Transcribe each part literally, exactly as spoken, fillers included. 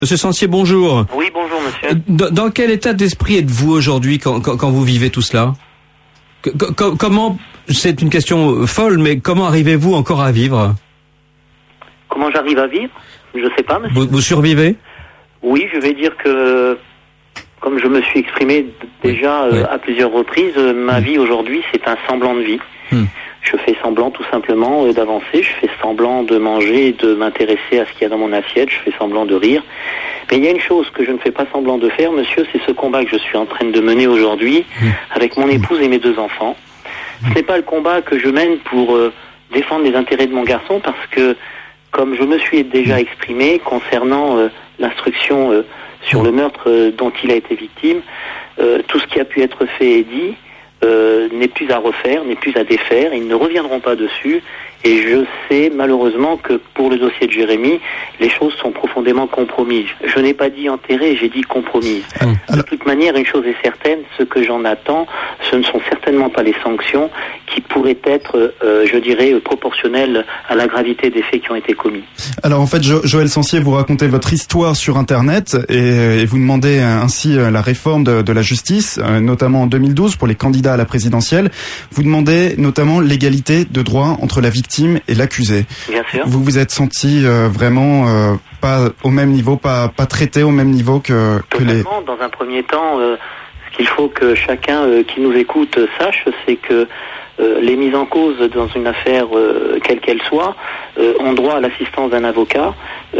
Monsieur Sancier, bonjour. Oui, bonjour monsieur. Dans, dans quel état d'esprit êtes-vous aujourd'hui quand, quand, quand vous vivez tout cela? C- c- Comment, c'est une question folle, mais comment arrivez-vous encore à vivre? Comment j'arrive à vivre? Je sais pas monsieur. Vous, vous survivez? Oui, je vais dire que, comme je me suis exprimé d- déjà oui. euh, à plusieurs reprises, euh, ma mmh. vie aujourd'hui c'est un semblant de vie. Mmh. Je fais semblant tout simplement euh, d'avancer, je fais semblant de manger, de m'intéresser à ce qu'il y a dans mon assiette, je fais semblant de rire. Mais il y a une chose que je ne fais pas semblant de faire, monsieur, c'est ce combat que je suis en train de mener aujourd'hui mmh. avec mon épouse et mes deux enfants. Mmh. Ce n'est pas le combat que je mène pour euh, défendre les intérêts de mon garçon, parce que, comme je me suis déjà exprimé concernant euh, l'instruction euh, sur le meurtre euh, dont il a été victime, euh, tout ce qui a pu être fait et dit Euh, n'est plus à refaire, n'est plus à défaire, ils ne reviendront pas dessus, et je sais malheureusement que pour le dossier de Jérémy, les choses sont profondément compromises. Je n'ai pas dit enterrées, j'ai dit compromises. Mmh. De toute manière, une chose est certaine, ce que j'en attends, ce ne sont certainement pas les sanctions qui pourraient être, euh, je dirais, proportionnelles à la gravité des faits qui ont été commis. Alors en fait, jo- Joël Sancier, vous racontez votre histoire sur Internet et, et vous demandez ainsi la réforme de, de la justice, notamment en deux mille douze pour les candidats à la présidentielle. Vous demandez notamment l'égalité de droit entre la victime et l'accusé. Bien sûr. Vous vous êtes senti euh, vraiment euh, pas au même niveau, pas pas traité au même niveau que, que les... Dans un premier temps, euh, ce qu'il faut que chacun euh, qui nous écoute sache, c'est que euh, les mises en cause dans une affaire, euh, quelle qu'elle soit, euh, ont droit à l'assistance d'un avocat.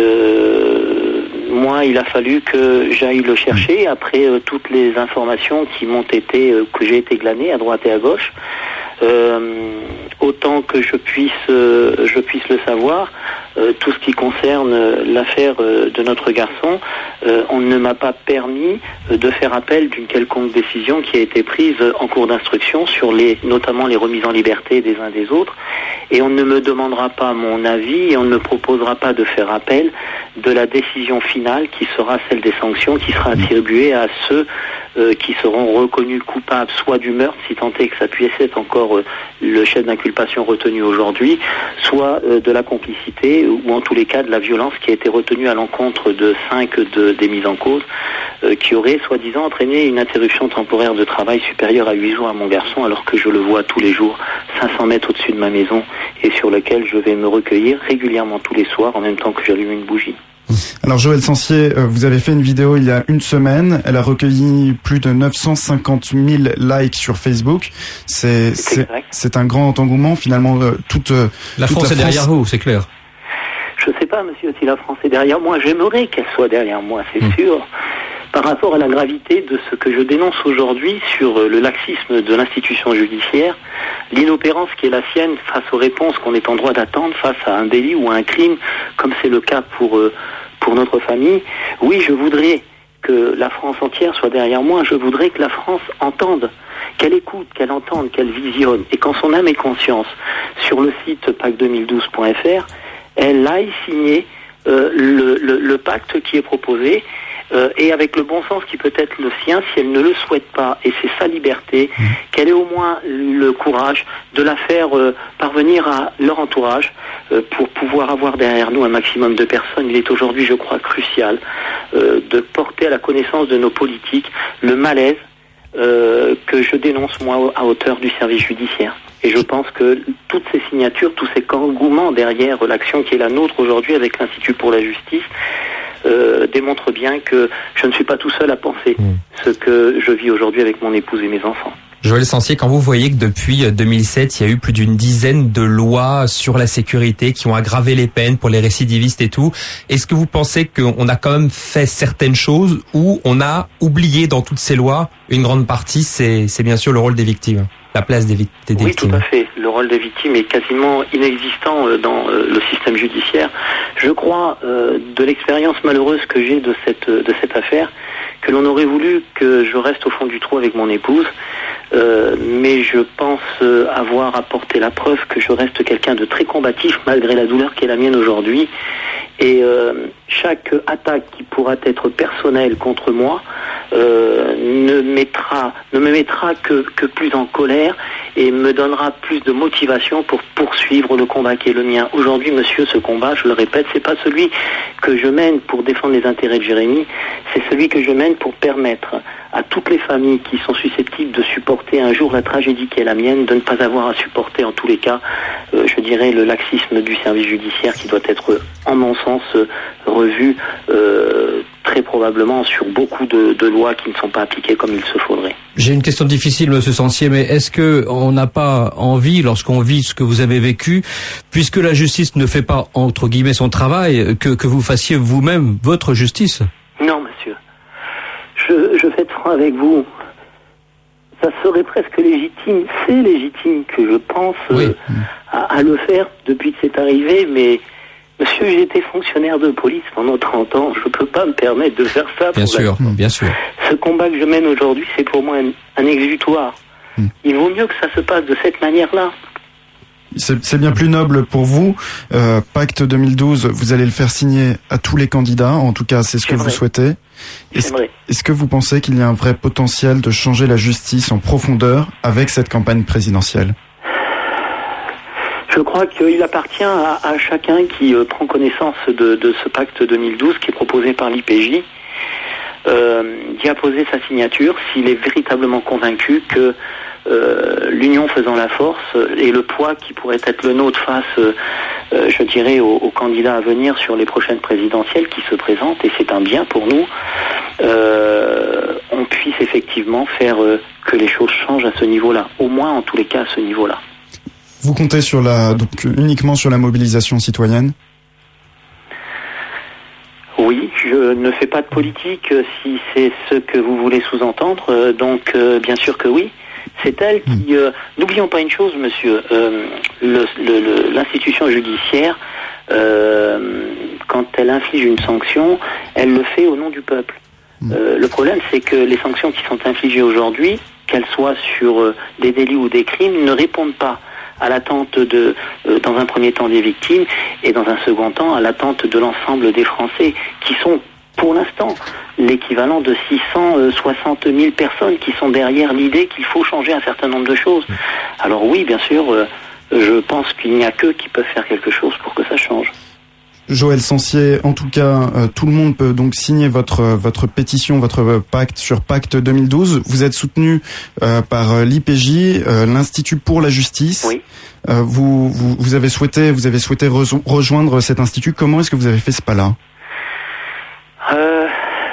Euh, moi, il a fallu que j'aille le chercher après euh, toutes les informations qui m'ont été, euh, que j'ai été glanées à droite et à gauche. Euh, autant que je puisse, euh, je puisse le savoir, euh, tout ce qui concerne euh, l'affaire euh, de notre garçon, euh, on ne m'a pas permis euh, de faire appel d'une quelconque décision qui a été prise euh, en cours d'instruction sur les, notamment les remises en liberté des uns des autres, et on ne me demandera pas mon avis et on ne me proposera pas de faire appel de la décision finale qui sera celle des sanctions qui sera attribuée à ceux euh, qui seront reconnus coupables soit du meurtre, si tant est que ça puisse être encore euh, le chef d'inculpation retenu aujourd'hui, soit euh, de la complicité ou en tous les cas de la violence qui a été retenue à l'encontre de cinq de, des mises en cause euh, qui auraient soi-disant entraîné une interruption temporaire de travail supérieure à huit jours à mon garçon, alors que je le vois tous les jours cinq cents mètres au-dessus de ma maison et sur lequel je vais me recueillir régulièrement tous les soirs en même temps que j'allume une bougie. Alors Joël Sancier, vous avez fait une vidéo il y a une semaine, elle a recueilli plus de neuf cent cinquante mille likes sur Facebook. C'est c'est, c'est un grand engouement finalement. Euh, toute la toute France la est France... derrière vous, c'est clair. Je sais pas, monsieur, si la France est derrière moi. J'aimerais qu'elle soit derrière moi, c'est mmh. sûr. Par rapport à la gravité de ce que je dénonce aujourd'hui sur le laxisme de l'institution judiciaire, l'inopérance qui est la sienne face aux réponses qu'on est en droit d'attendre face à un délit ou à un crime, comme c'est le cas pour, euh, pour notre famille, oui, je voudrais que la France entière soit derrière moi. Je voudrais que la France entende, qu'elle écoute, qu'elle entende, qu'elle visionne, et qu'en son âme et conscience, sur le site pac deux mille douze point f r, elle aille signer euh, le, le, le pacte qui est proposé, Euh, et avec le bon sens qui peut être le sien, si elle ne le souhaite pas, et c'est sa liberté, mmh. qu'elle ait au moins le courage de la faire euh, parvenir à leur entourage euh, pour pouvoir avoir derrière nous un maximum de personnes. Il est aujourd'hui, je crois, crucial euh, de porter à la connaissance de nos politiques le malaise euh, que je dénonce moi à hauteur du service judiciaire. Et je pense que toutes ces signatures, tous ces engouements derrière l'action qui est la nôtre aujourd'hui avec l'Institut pour la justice, Euh, démontre bien que je ne suis pas tout seul à penser mmh. ce que je vis aujourd'hui avec mon épouse et mes enfants. Joël Sancier, quand vous voyez que depuis deux mille sept, il y a eu plus d'une dizaine de lois sur la sécurité qui ont aggravé les peines pour les récidivistes et tout, est-ce que vous pensez qu'on a quand même fait certaines choses ou on a oublié dans toutes ces lois une grande partie, c'est, c'est bien sûr le rôle des victimes, la place des, vi- des oui, victimes? Oui, tout à fait. Le rôle des victimes est quasiment inexistant dans le système judiciaire. Je crois, euh, de l'expérience malheureuse que j'ai de cette, de cette affaire, que l'on aurait voulu que je reste au fond du trou avec mon épouse, euh, mais je pense avoir apporté la preuve que je reste quelqu'un de très combatif malgré la douleur qui est la mienne aujourd'hui. Et euh, chaque attaque qui pourra être personnelle contre moi euh, ne mettra, ne me mettra que, que plus en colère et me donnera plus de motivation pour poursuivre le combat qui est le mien. Aujourd'hui, monsieur, ce combat, je le répète, c'est pas celui que je mène pour défendre les intérêts de Jérémy, c'est celui que je mène pour permettre à toutes les familles qui sont susceptibles de supporter un jour la tragédie qui est la mienne, de ne pas avoir à supporter en tous les cas, euh, je dirais, le laxisme du service judiciaire qui doit être, en mon sens, euh, revu euh, très probablement sur beaucoup de, de lois qui ne sont pas appliquées comme il se faudrait. J'ai une question difficile, monsieur Sancier, mais est-ce que on n'a pas envie, lorsqu'on vit ce que vous avez vécu, puisque la justice ne fait pas, entre guillemets, son travail, que, que vous fassiez vous-même votre justice? Non, monsieur. Je, je vais être franc avec vous. Ça serait presque légitime, c'est légitime que je pense oui. euh, à, à le faire depuis que c'est arrivé, mais monsieur, j'ai été fonctionnaire de police pendant trente ans, je ne peux pas me permettre de faire ça. Bien sûr, la... bien sûr. Ce combat que je mène aujourd'hui, c'est pour moi un, un exutoire. Hmm. Il vaut mieux que ça se passe de cette manière-là. C'est, c'est bien plus noble pour vous. Euh, Pacte deux mille douze, vous allez le faire signer à tous les candidats. En tout cas, c'est ce J'aimerais. que vous souhaitez. Est-ce, est-ce que vous pensez qu'il y a un vrai potentiel de changer la justice en profondeur avec cette campagne présidentielle? Je crois qu'il appartient à, à chacun qui euh, prend connaissance de, de ce pacte deux mille douze qui est proposé par l'I P J euh, d'y apposer sa signature s'il est véritablement convaincu que Euh, l'union faisant la force et le poids qui pourrait être le nôtre face, euh, euh, je dirais, aux, aux candidats à venir sur les prochaines présidentielles qui se présentent, et c'est un bien pour nous, euh, on puisse effectivement faire euh, que les choses changent à ce niveau-là, au moins en tous les cas à ce niveau-là. Vous comptez sur la, donc uniquement sur la mobilisation citoyenne ? Oui, je ne fais pas de politique si c'est ce que vous voulez sous-entendre, donc euh, bien sûr que oui. C'est elle qui... Euh, n'oublions pas une chose, monsieur, euh, le, le, le, l'institution judiciaire, euh, quand elle inflige une sanction, elle le fait au nom du peuple. Euh, le problème, c'est que les sanctions qui sont infligées aujourd'hui, qu'elles soient sur euh, des délits ou des crimes, ne répondent pas à l'attente de, euh, dans un premier temps des victimes, et dans un second temps à l'attente de l'ensemble des Français, qui sont pour l'instant l'équivalent de six cent soixante mille personnes qui sont derrière l'idée qu'il faut changer un certain nombre de choses. Alors oui, bien sûr, euh, je pense qu'il n'y a qu'eux qui peuvent faire quelque chose pour que ça change. Joël Sancier, en tout cas, euh, tout le monde peut donc signer votre votre pétition, votre pacte sur Pacte deux mille douze. Vous êtes soutenu euh, par l'I P J, euh, l'Institut pour la justice. Oui. Euh, vous, vous vous avez souhaité vous avez souhaité re- rejoindre cet institut. Comment est-ce que vous avez fait ce pas-là ? Euh,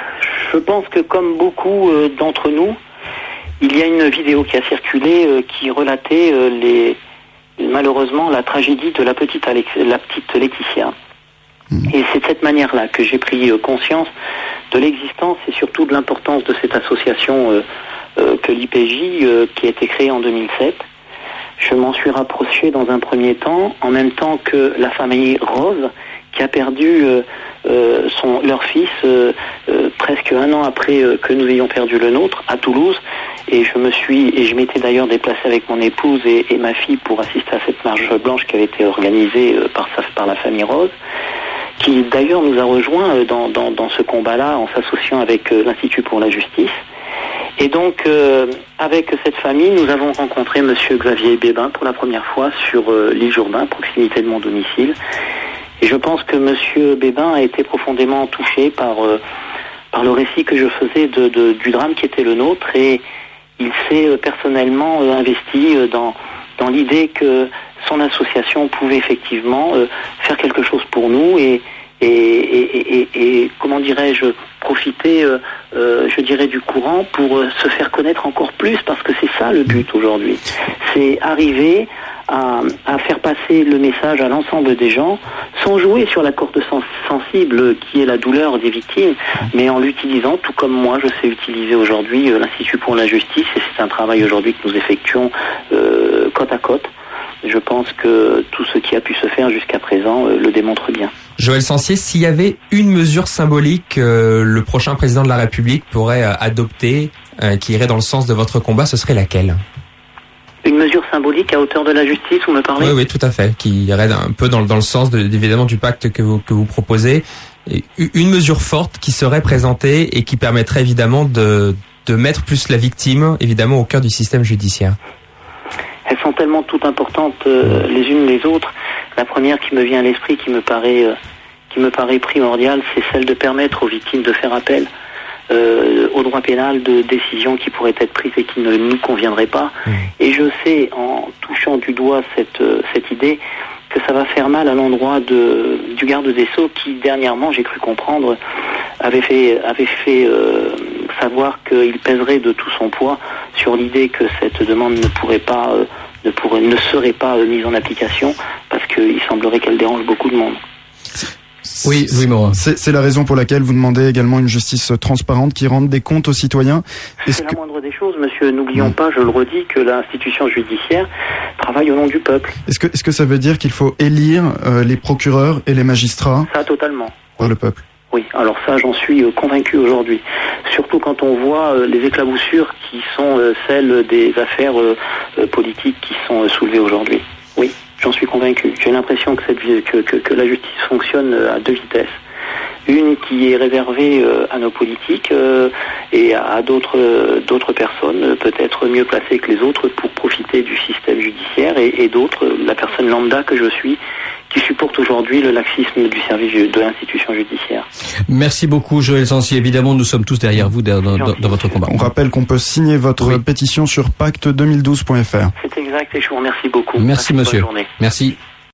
je pense que comme beaucoup euh, d'entre nous, il y a une vidéo qui a circulé euh, qui relatait euh, les malheureusement la tragédie de la petite Alex, la petite Laetitia. Mmh. Et c'est de cette manière-là que j'ai pris euh, conscience de l'existence et surtout de l'importance de cette association euh, euh, que l'I P J euh, qui a été créée en deux mille sept. Je m'en suis rapproché dans un premier temps, en même temps que la famille Rose, qui a perdu euh, euh, son, leur fils euh, euh, presque un an après euh, que nous ayons perdu le nôtre à Toulouse, et je me suis et je m'étais d'ailleurs déplacé avec mon épouse et, et ma fille pour assister à cette marche blanche qui avait été organisée euh, par, sa, par la famille Rose, qui d'ailleurs nous a rejoints euh, dans, dans, dans ce combat-là en s'associant avec euh, l'Institut pour la justice. Et donc, euh, avec cette famille, nous avons rencontré monsieur Xavier Bébin pour la première fois sur euh, l'île Jourdain, proximité de mon domicile. Et je pense que monsieur Bébin a été profondément touché par euh, par le récit que je faisais de, de, du drame qui était le nôtre, et il s'est euh, personnellement euh, investi euh, dans dans l'idée que son association pouvait effectivement euh, faire quelque chose pour nous et et, et, et, et comment dirais-je, profiter, euh, euh, je dirais, du courant pour euh, se faire connaître encore plus, parce que c'est ça le but aujourd'hui. C'est arriver à, à faire passer le message à l'ensemble des gens, sans jouer sur la corde sens- sensible qui est la douleur des victimes, mais en l'utilisant, tout comme moi je sais utiliser aujourd'hui euh, l'Institut pour la justice, et c'est un travail aujourd'hui que nous effectuons euh, côte à côte. Je pense que tout ce qui a pu se faire jusqu'à présent euh, le démontre bien. Joël Sancier, s'il y avait une mesure symbolique que euh, le prochain président de la République pourrait euh, adopter, euh, qui irait dans le sens de votre combat, ce serait laquelle ? Une mesure symbolique à hauteur de la justice, vous me parlez ? Oui, oui, tout à fait, qui irait un peu dans, dans le sens de, évidemment du pacte que vous, que vous proposez. Et une mesure forte qui serait présentée et qui permettrait évidemment de, de mettre plus la victime, évidemment, au cœur du système judiciaire. elles sont tellement toutes importantes euh, les unes les autres. La première qui me vient à l'esprit, qui me paraît, euh, qui me paraît primordiale, c'est celle de permettre aux victimes de faire appel euh, au droit pénal de décisions qui pourraient être prises et qui ne nous conviendraient pas. Mmh. Et je sais, en touchant du doigt cette, euh, cette idée, que ça va faire mal à l'endroit de, du garde des Sceaux qui, dernièrement, j'ai cru comprendre, avait fait, avait fait euh, savoir qu'il pèserait de tout son poids sur l'idée que cette demande ne pourrait pas, euh, ne, pourrait, ne serait pas euh, mise en application parce qu'il semblerait qu'elle dérange beaucoup de monde. Oui, oui, Morin. C'est, c'est la raison pour laquelle vous demandez également une justice transparente qui rende des comptes aux citoyens. Est-ce c'est que... la moindre des choses, monsieur. N'oublions mmh. pas, je le redis, que l'institution judiciaire travaille au nom du peuple. Est-ce que, est-ce que ça veut dire qu'il faut élire euh, les procureurs et les magistrats? Ça, totalement. Par le peuple. Oui, alors ça, j'en suis euh, convaincu aujourd'hui. Surtout quand on voit euh, les éclaboussures qui sont euh, celles des affaires euh, euh, politiques qui sont euh, soulevées aujourd'hui. Oui. J'en suis convaincu. J'ai l'impression que, cette, que, que, que la justice fonctionne à deux vitesses. Une qui est réservée euh, à nos politiques euh, et à d'autres, euh, d'autres personnes, peut-être mieux placées que les autres pour profiter du système judiciaire, et, et d'autres, la personne lambda que je suis, qui supporte aujourd'hui le laxisme du service de l'institution judiciaire. Merci beaucoup, Joël Sancier. Évidemment, nous sommes tous derrière vous dans, dans, dans votre combat. On rappelle qu'on peut signer votre oui. pétition sur pacte deux mille douze point f r. C'est exact et je vous remercie beaucoup. Merci, monsieur. Merci.